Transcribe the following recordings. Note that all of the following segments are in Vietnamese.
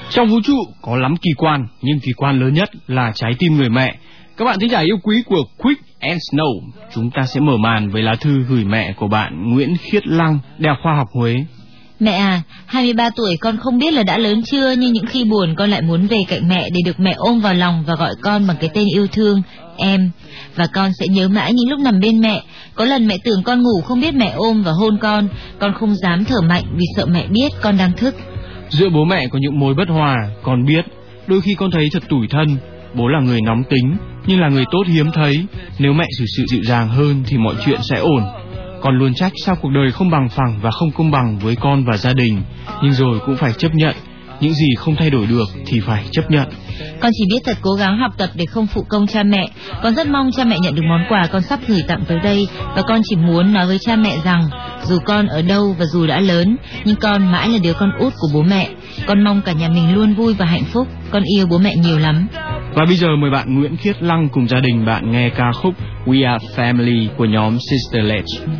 Trong vũ trụ có lắm kỳ quan, nhưng kỳ quan lớn nhất là trái tim người mẹ. Các bạn thính giả yêu quý của Quick and Snow, chúng ta sẽ mở màn với lá thư gửi mẹ của bạn Nguyễn Khiết Lăng, Đại học Khoa học Huế. Mẹ à, 23 tuổi con không biết là đã lớn chưa, nhưng những khi buồn con lại muốn về cạnh mẹ để được mẹ ôm vào lòng và gọi con bằng cái tên yêu thương, em. Và con sẽ nhớ mãi những lúc nằm bên mẹ. Có lần mẹ tưởng con ngủ không biết mẹ ôm và hôn con không dám thở mạnh vì sợ mẹ biết con đang thức. Giữa bố mẹ có những mối bất hòa, con biết. Đôi khi con thấy thật tủi thân. Bố là người nóng tính, nhưng là người tốt hiếm thấy. Nếu mẹ xử sự dịu dàng hơn thì mọi chuyện sẽ ổn. Con luôn trách sao cuộc đời không bằng phẳng và không công bằng với con và gia đình. Nhưng rồi cũng phải chấp nhận. Những gì không thay đổi được thì phải chấp nhận. Con chỉ biết thật cố gắng học tập để không phụ công cha mẹ. Con rất mong cha mẹ nhận được món quà con sắp gửi tặng tới đây. Và con chỉ muốn nói với cha mẹ rằng dù con ở đâu và dù đã lớn, nhưng con mãi là đứa con út của bố mẹ. Con mong cả nhà mình luôn vui và hạnh phúc. Con yêu bố mẹ nhiều lắm. Và bây giờ mời bạn Nguyễn Khiết Lăng cùng gia đình bạn nghe ca khúc We Are Family của nhóm Sister Sledge.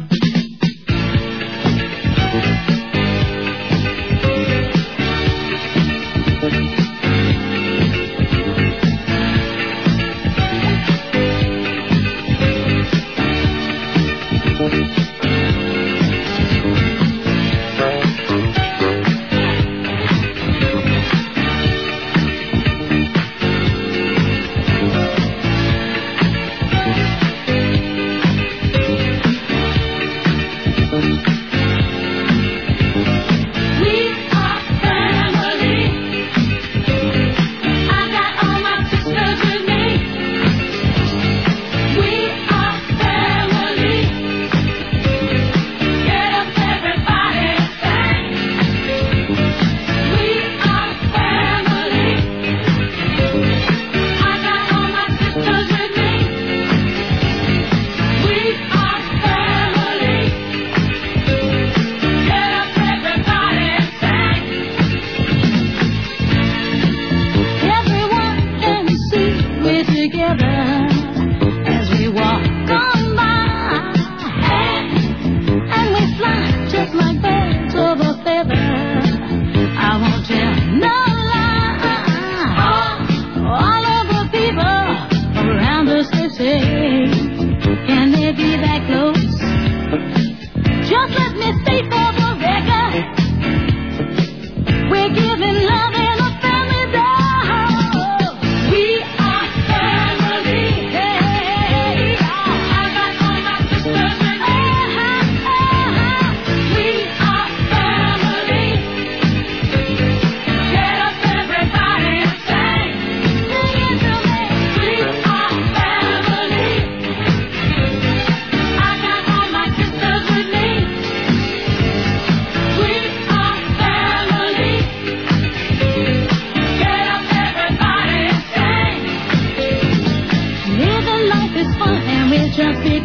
Just be